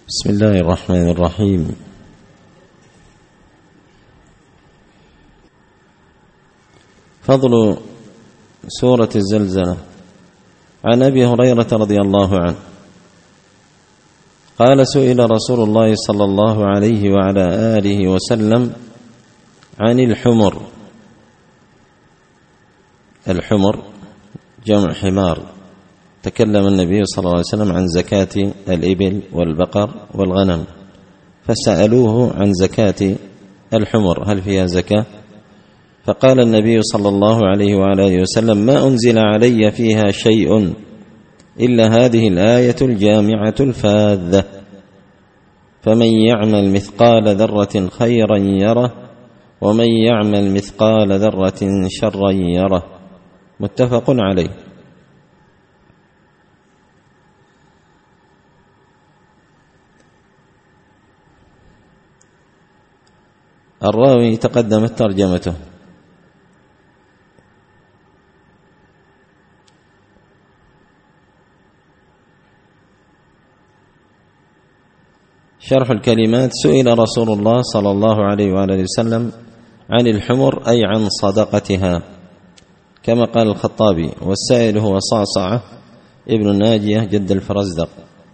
بسم الله الرحمن الرحيم. فضل سورة الزلزلة. عن أبي هريرة رضي الله عنه قال: سئل رسول الله صلى الله عليه وعلى آله وسلم عن الحمر. الحمر جمع حمار. تكلم النبي صلى الله عليه وسلم عن زكاة الإبل والبقر والغنم، فسألوه عن زكاة الحمر هل فيها زكاة؟ فقال النبي صلى الله عليه وعلى آله وسلم: ما أنزل علي فيها شيء إلا هذه الآية الجامعة الفاذة، فمن يعمل مثقال ذرة خيرا يره ومن يعمل مثقال ذرة شرا يره. متفق عليه. الراوي تقدمت ترجمته. شرح الكلمات. سئل رسول الله صلى الله عليه وآله وسلم عن الحمر أي عن صدقتها، كما قال الخطابي، والسائل هو صعصعة ابن الناجية جد الفرزدق.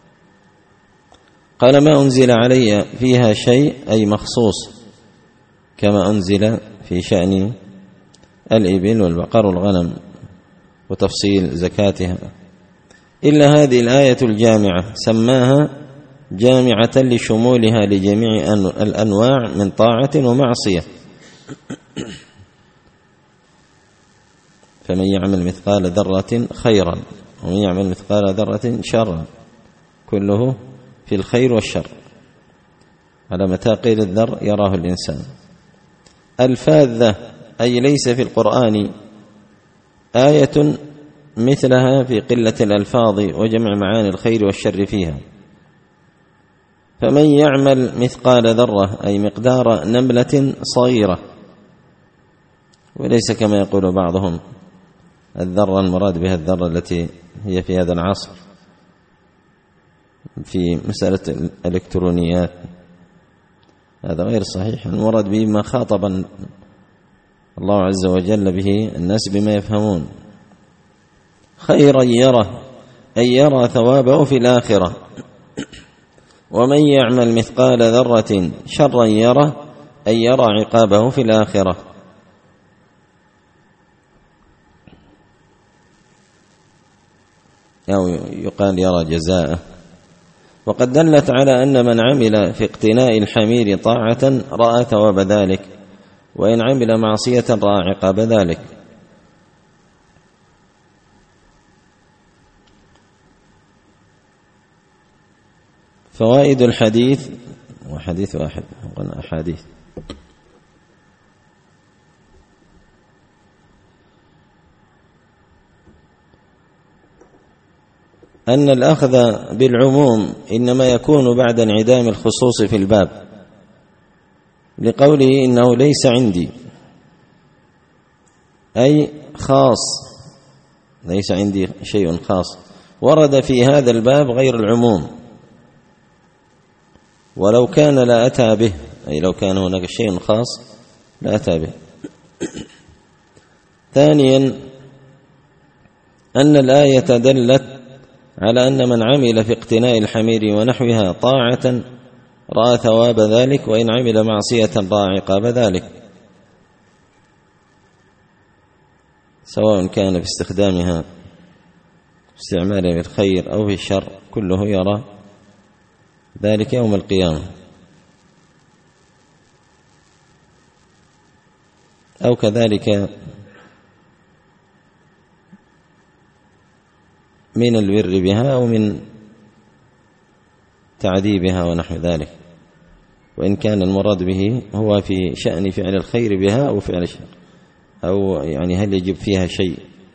قال: ما أنزل علي فيها شيء أي مخصوص، كما أنزل في شأن الإبل والبقر والغنم وتفصيل زكاتها، إلا هذه الآية الجامعة، سماها جامعة لشمولها لجميع الأنواع من طاعة ومعصية. فمن يعمل مثقال ذرة خيرا ومن يعمل مثقال ذرة شرا، كله في الخير والشر على متاقيل الذر يراه الإنسان. الفاذة أي ليس في القرآن آية مثلها في قلة الألفاظ وجمع معاني الخير والشر فيها. فمن يعمل مثقال ذرة أي مقدار نملة صغيرة، وليس كما يقول بعضهم الذرة المراد بها الذرة التي هي في هذا العصر في مسألة الإلكترونيات، هذا غير صحيح. المراد به ما خاطب الله عز وجل به الناس بما يفهمون. خيرا يره أي يرى ثوابه في الآخرة، ومن يعمل مثقال ذرة شرا يره أي يرى عقابه في الآخرة. أو يقال يرى جزاءه. وقد دلت على أن من عمل في اقتناء الحمير طاعة رأى ثواب ذلك، وإن عمل معصية رأى عقاب ذلك. فوائد الحديث، وحديث واحد قلنا أحاديث. أن الأخذ بالعموم إنما يكون بعد انعدام الخصوص في الباب، لقوله إنه ليس عندي، أي خاص، ليس عندي شيء خاص. ورد في هذا الباب غير العموم، ولو كان لا أتى به، أي لو كان هناك شيء خاص لا أتى به. ثانيا أن الآية دلت على أن من عمل في اقتناء الحمير ونحوها طاعة رأى ثواب ذلك، وإن عمل معصية رأى عقاب ذلك، سواء كان في استخدامها استعمالها في الخير أو في الشر، كله يرى ذلك يوم القيامة. أو كذلك من البر بها أو من تعذيبها ونحو ذلك، وإن كان المراد به هو في شأن فعل الخير بها أو فعل الشر، أو يعني هل يجب فيها شيء.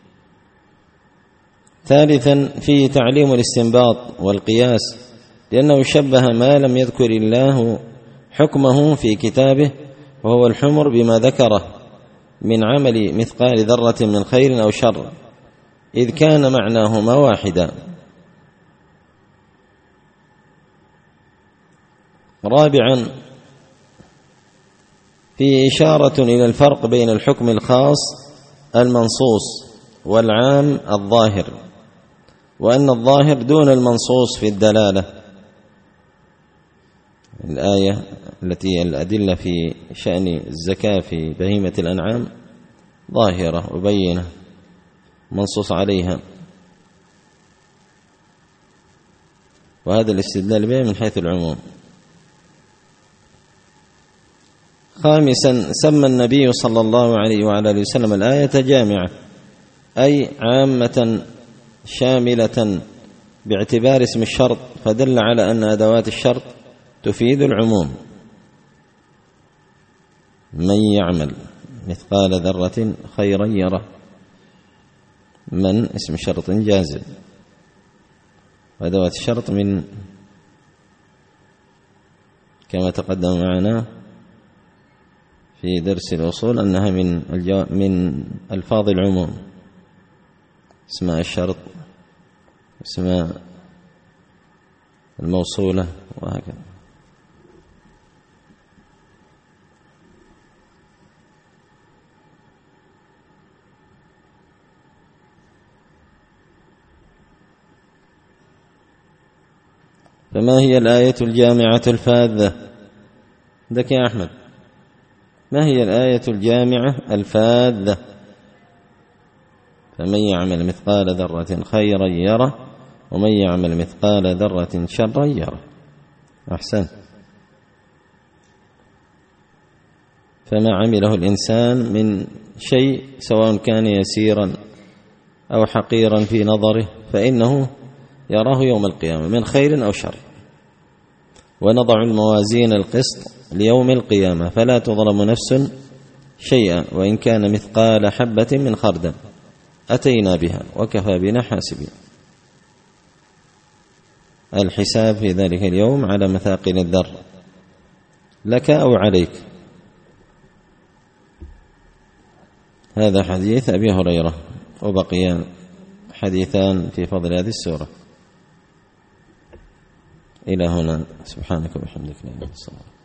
ثالثا فيه تعليم الاستنباط والقياس، لأنه شبه ما لم يذكر الله حكمه في كتابه وهو الحمر بما ذكره من عمل مثقال ذرة من خير أو شر، إذ كان معناهما واحدا. رابعا فيه إشارة إلى الفرق بين الحكم الخاص المنصوص والعام الظاهر، وأن الظاهر دون المنصوص في الدلالة. الآية التي الأدلة في شأن الزكاة في بهيمة الأنعام ظاهرة وبينة منصوص عليها، وهذا الاستدلال به من حيث العموم. خامسا سمى النبي صلى الله عليه وعلى آله وسلم الآية جامعة، أي عامة شاملة باعتبار اسم الشرط، فدل على أن أدوات الشرط تفيد العموم. من يعمل مثقال ذرة خيرا يره، من اسم شرط جازم، وأدوات الشرط من كما تقدم معنا في درس الأصول أنها من ألفاظ العموم، اسماء الشرط، اسماء الموصولة، وهكذا. فما هي الآية الجامعة الفاذة؟ عندك يا أحمد، ما هي الآية الجامعة الفاذة؟ فمن يعمل مثقال ذرة خيرا يره، ومن يعمل مثقال ذرة شرا يره. أحسن. فما عمله الإنسان من شيء سواء كان يسيرا أو حقيرا في نظره فإنه يراه يوم القيامة من خير أو شر. ونضع الموازين القسط ليوم القيامة فلا تظلم نفس شيئا وإن كان مثقال حبة من خردل أتينا بها وكفى بنا حاسبين. الحساب في ذلك اليوم على مثاقل الذر، لك أو عليك. هذا حديث أبي هريرة، وبقي حديثان في فضل هذه السورة. إلى هنا، سبحانك وبحمدك لا إله إلا أنت.